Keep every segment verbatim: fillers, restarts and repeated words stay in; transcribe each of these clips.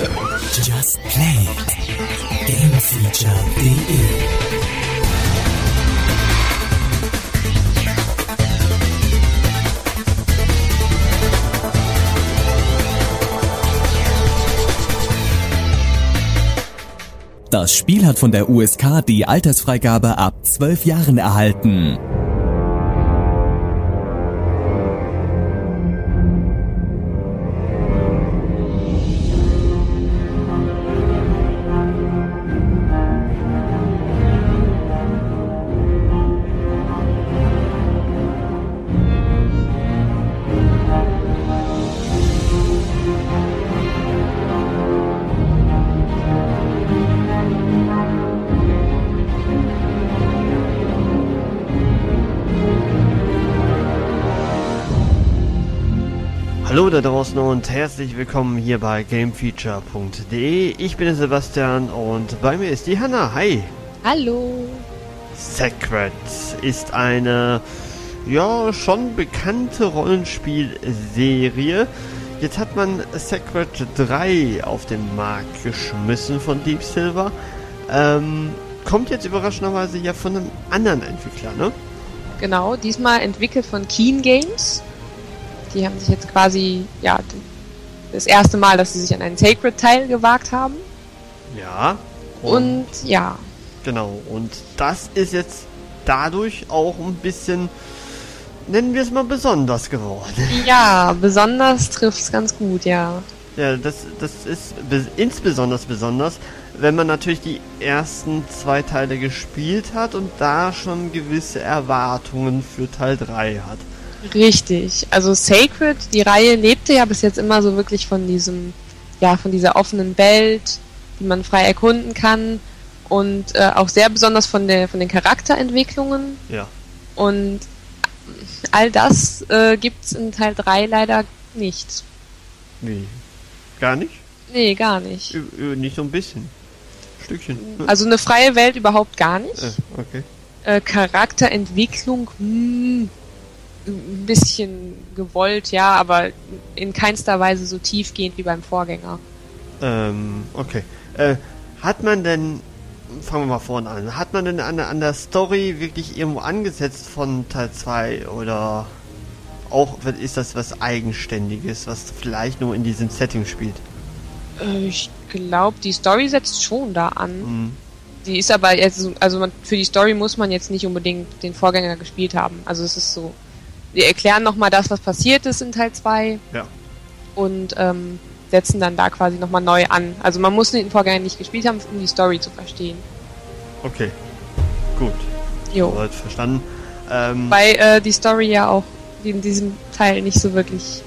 Just Play Gamefeature punkt de Das Spiel hat von der U S K die Altersfreigabe ab zwölf Jahren erhalten. Hallo da draußen und herzlich willkommen hier bei Gamefeature punkt de. Ich bin der Sebastian und bei mir ist die Hanna. Hi! Hallo! Sacred ist eine, ja, schon bekannte Rollenspielserie. Jetzt hat man Sacred drei auf den Markt geschmissen von Deep Silver. Ähm, kommt jetzt überraschenderweise ja von einem anderen Entwickler, ne? Genau, diesmal entwickelt von Keen Games. Die haben sich jetzt quasi, ja, das erste Mal, dass sie sich an einen Sacred-Teil gewagt haben. Ja. Und, und ja. Genau, und das ist jetzt dadurch auch ein bisschen, nennen wir es mal, besonders geworden. Ja, besonders trifft's ganz gut, ja. Ja, das, das ist be- insbesondere besonders, wenn man natürlich die ersten zwei Teile gespielt hat und da schon gewisse Erwartungen für Teil drei hat. Richtig. Also Sacred, die Reihe lebte ja bis jetzt immer so wirklich von diesem, ja, von dieser offenen Welt, die man frei erkunden kann und äh, auch sehr besonders von der von den Charakterentwicklungen. Ja. Und all das äh, gibt's in Teil drei leider nicht. Wie? Gar nicht? Nee, gar nicht. Ü- ü- nicht so ein bisschen. Ein Stückchen. Also eine freie Welt überhaupt gar nicht. Äh, okay. Äh, Charakterentwicklung, mh, ein bisschen gewollt, ja, aber in keinster Weise so tiefgehend wie beim Vorgänger. Ähm, okay. Äh, hat man denn, fangen wir mal vorne an, hat man denn an, an der Story wirklich irgendwo angesetzt von Teil zwei oder auch ist das was Eigenständiges, was vielleicht nur in diesem Setting spielt? Äh, ich glaube, die Story setzt schon da an. Mhm. Die ist aber jetzt, also man, für die Story muss man jetzt nicht unbedingt den Vorgänger gespielt haben. Also es ist so, wir erklären nochmal das, was passiert ist in Teil zwei. Ja. Und ähm, setzen dann da quasi nochmal neu an. Also man muss den Vorgänger nicht gespielt haben, um die Story zu verstehen. Okay. Gut. Jo. Soweit verstanden. Ähm, Weil äh, die Story ja auch in diesem Teil nicht so wirklich,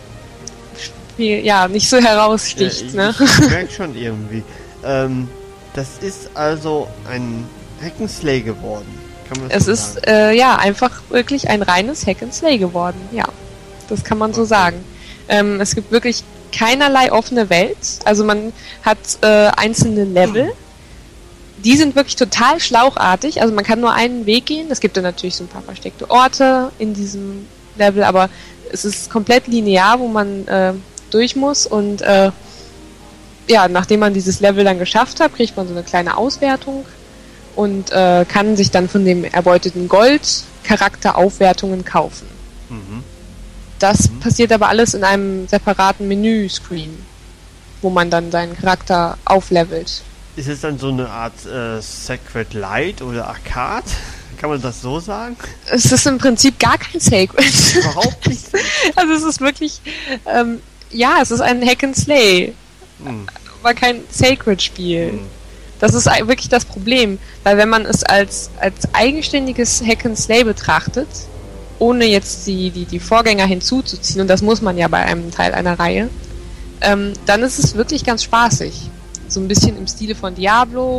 ja, nicht so heraussticht, ja, ich, ne? Ich merke schon irgendwie. Ähm, das ist also ein Hack'n'Slay geworden. Kann man Es so ist, sagen? äh, ja, einfach wirklich ein reines Hack-and-Slay geworden, ja. Das kann man so Okay. sagen. Ähm, es gibt wirklich keinerlei offene Welt. Also man hat äh, einzelne Level. Die sind wirklich total schlauchartig. Also man kann nur einen Weg gehen. Es gibt dann natürlich so ein paar versteckte Orte in diesem Level, aber es ist komplett linear, wo man äh, durch muss. Und äh, ja, nachdem man dieses Level dann geschafft hat, kriegt man so eine kleine Auswertung und äh, kann sich dann von dem erbeuteten Gold Charakteraufwertungen kaufen. Mhm. Das Mhm. passiert aber alles in einem separaten Menü-Screen, wo man dann seinen Charakter auflevelt. Ist es dann so eine Art äh, Sacred Light oder Arcade? Kann man das so sagen? Es ist im Prinzip gar kein Sacred. Überhaupt nicht. Also es ist wirklich, ähm, ja, es ist ein Hack-and-Slay, Hm. aber kein Sacred-Spiel. Hm. Das ist ei- wirklich das Problem, weil wenn man es als, als eigenständiges Hack-and-Slay betrachtet, ohne jetzt die, die, die Vorgänger hinzuzuziehen, und das muss man ja bei einem Teil einer Reihe, ähm, dann ist es wirklich ganz spaßig. So ein bisschen im Stile von Diablo.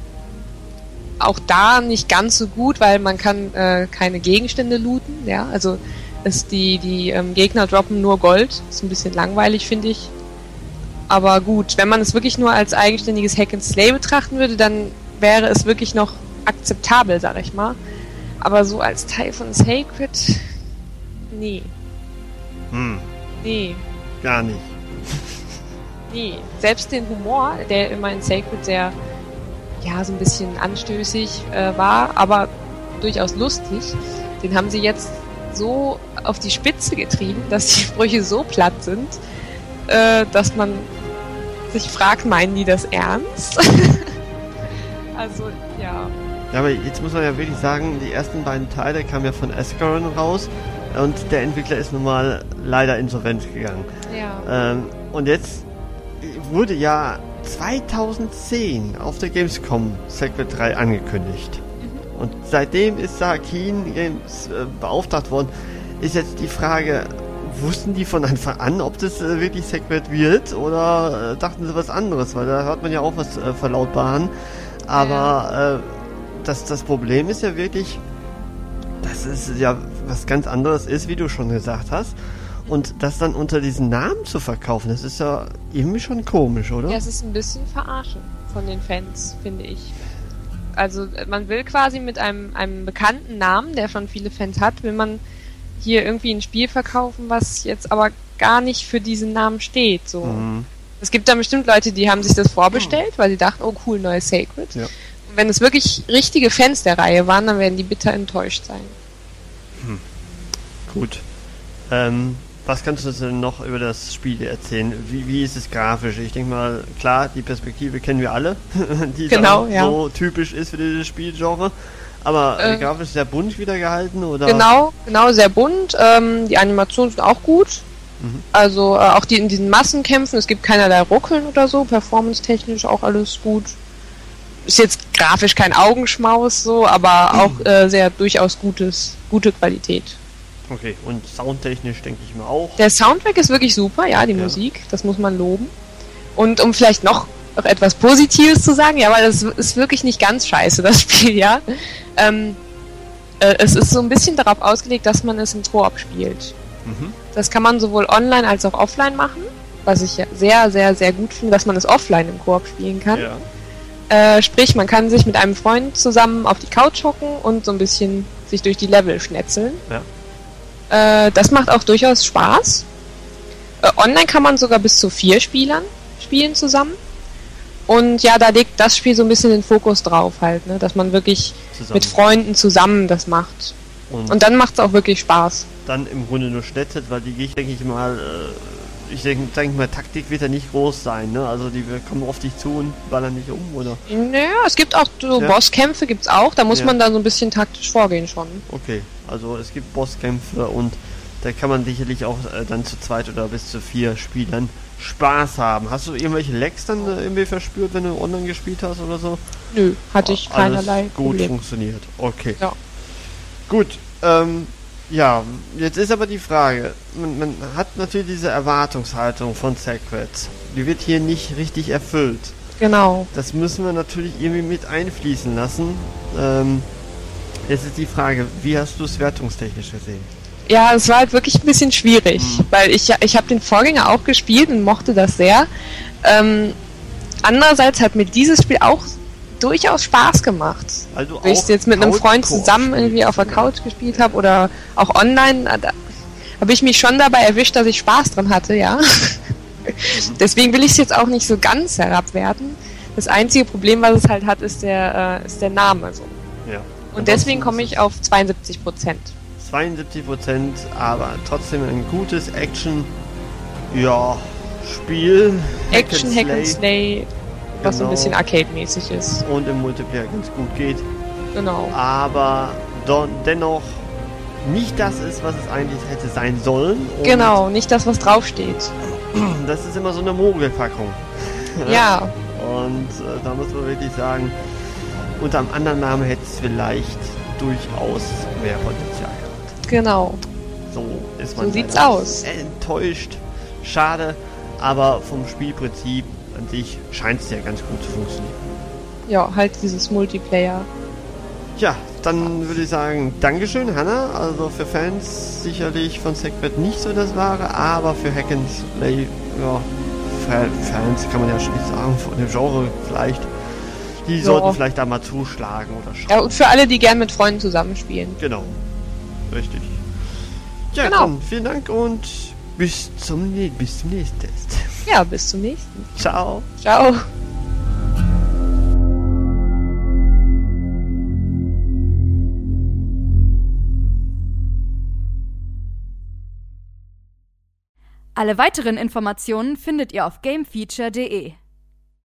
Auch da nicht ganz so gut, weil man kann äh, keine Gegenstände looten. Ja, also es, die, die ähm, Gegner droppen nur Gold. Ist ein bisschen langweilig, finde ich. Aber gut, wenn man es wirklich nur als eigenständiges Hack-and-Slay betrachten würde, dann wäre es wirklich noch akzeptabel, sag ich mal. Aber so als Teil von Sacred, nee. Hm. Nee. Gar nicht. Nee, selbst den Humor, der immer in Sacred sehr, ja, so ein bisschen anstößig äh, war, aber durchaus lustig, den haben sie jetzt so auf die Spitze getrieben, dass die Sprüche so platt sind, äh, dass man sich fragt, meinen die das ernst? Also, ja. Ja, aber jetzt muss man ja wirklich sagen, die ersten beiden Teile kamen ja von Ascaron raus und der Entwickler ist nun mal leider insolvent gegangen. Ja. Ähm, und jetzt wurde ja zweitausendzehn auf der Gamescom Sacred drei angekündigt. Mhm. Und seitdem ist da Keen Games äh, beauftragt worden. Ist jetzt die Frage, wussten die von Anfang an, ob das äh, wirklich Sacred wird oder äh, dachten sie was anderes? Weil da hört man ja auch was äh, verlautbaren. Aber ja. äh, das, das Problem ist ja wirklich, dass es ja was ganz anderes ist, wie du schon gesagt hast. Und das dann unter diesen Namen zu verkaufen, das ist ja irgendwie schon komisch, oder? Ja, es ist ein bisschen Verarsche von den Fans, finde ich. Also man will quasi mit einem, einem bekannten Namen, der schon viele Fans hat, will man hier irgendwie ein Spiel verkaufen, was jetzt aber gar nicht für diesen Namen steht. So. Mhm. Es gibt da bestimmt Leute, die haben sich das vorbestellt, weil sie dachten, oh cool, neues Sacred. Ja. Und wenn es wirklich richtige Fans der Reihe waren, dann werden die bitter enttäuscht sein. Hm. Gut. Ähm... Was kannst du denn noch über das Spiel erzählen? Wie, wie ist es grafisch? Ich denke mal, klar, die Perspektive kennen wir alle, die genau, so ja. typisch ist für dieses Spielgenre. Aber äh, grafisch sehr bunt wieder gehalten, oder? Genau, genau, sehr bunt. Ähm, die Animationen sind auch gut. Mhm. Also äh, auch die in diesen Massenkämpfen, es gibt keinerlei Ruckeln oder so, performance-technisch auch alles gut. Ist jetzt grafisch kein Augenschmaus so, aber auch mhm. äh, sehr durchaus gutes, gute Qualität. Okay, und soundtechnisch denke ich mal auch. Der Soundtrack ist wirklich super, ja, die ja. Musik, das muss man loben. Und um vielleicht noch, noch etwas Positives zu sagen, ja, weil das ist wirklich nicht ganz scheiße, das Spiel, ja. Ähm, äh, es ist so ein bisschen darauf ausgelegt, dass man es im Koop spielt. Mhm. Das kann man sowohl online als auch offline machen, was ich ja sehr, sehr, sehr gut finde, dass man es offline im Koop spielen kann. Ja. Äh, sprich, man kann sich mit einem Freund zusammen auf die Couch hocken und so ein bisschen sich durch die Level schnetzeln. Ja. Das macht auch durchaus Spaß. Äh, online kann man sogar bis zu vier Spielern spielen zusammen. Und ja, da legt das Spiel so ein bisschen den Fokus drauf halt, ne? Dass man wirklich zusammen. mit Freunden zusammen das macht. Und, und dann macht es auch wirklich Spaß. Dann im Grunde nur schnetzet, weil die, ich denke ich mal, äh, ich denke denk mal, Taktik wird ja nicht groß sein, ne? Also die kommen auf dich zu und ballern nicht um, oder? Naja, es gibt auch so ja. Bosskämpfe, gibt's auch, da muss ja. man dann so ein bisschen taktisch vorgehen schon. Okay. Also es gibt Bosskämpfe und da kann man sicherlich auch äh, dann zu zweit oder bis zu vier Spielern Spaß haben. Hast du irgendwelche Lags dann äh, irgendwie verspürt, wenn du online gespielt hast oder so? Nö, hatte ich keinerlei Alles gut Problem. Funktioniert. Okay. Ja. Gut. Ähm, ja, jetzt ist aber die Frage, man, man hat natürlich diese Erwartungshaltung von Sacred. Die wird hier nicht richtig erfüllt. Genau. Das müssen wir natürlich irgendwie mit einfließen lassen. Ähm, Jetzt ist die Frage, wie hast du es wertungstechnisch gesehen? Ja, es war halt wirklich ein bisschen schwierig, mhm. weil ich ich habe den Vorgänger auch gespielt und mochte das sehr. Ähm, andererseits hat mir dieses Spiel auch durchaus Spaß gemacht. Also wenn ich es jetzt mit einem Freund zusammen irgendwie auf der Couch gespielt habe oder auch online, da habe ich mich schon dabei erwischt, dass ich Spaß dran hatte, ja. Mhm. Deswegen will ich es jetzt auch nicht so ganz herabwerten. Das einzige Problem, was es halt hat, ist der, äh, ist der Name. Also. Ja. Und deswegen komme ich auf zweiundsiebzig Prozent. zweiundsiebzig Prozent, aber trotzdem ein gutes Action, ja, Spiel. Action, Hack and Slay, was so ein bisschen Arcade-mäßig ist. Und im Multiplayer ganz gut geht. Genau. Aber don, dennoch nicht das ist, was es eigentlich hätte sein sollen. Und genau, nicht das, was draufsteht. Das ist immer so eine Mogelpackung. Ja. Und äh, da muss man wirklich sagen, unter einem anderen Namen hätte es vielleicht durchaus mehr Potenzial gehabt. Genau. So ist man so sieht's aus. Enttäuscht. Schade, aber vom Spielprinzip an sich scheint es ja ganz gut zu funktionieren. Ja, halt dieses Multiplayer. Ja, dann würde ich sagen, Dankeschön, Hanna. Also für Fans sicherlich von Sacred nicht so das Wahre, aber für Hack and Slay, ja, Fans kann man ja schon nicht sagen, von dem Genre vielleicht. Die ja. sollten vielleicht da mal zuschlagen oder schauen. Ja, und für alle, die gern mit Freunden zusammenspielen. Genau. Richtig. Ja, genau. Komm, vielen Dank und bis zum, bis zum nächsten Test. Ja, bis zum nächsten. Ciao. Ciao. Alle weiteren Informationen findet ihr auf gamefeature punkt de.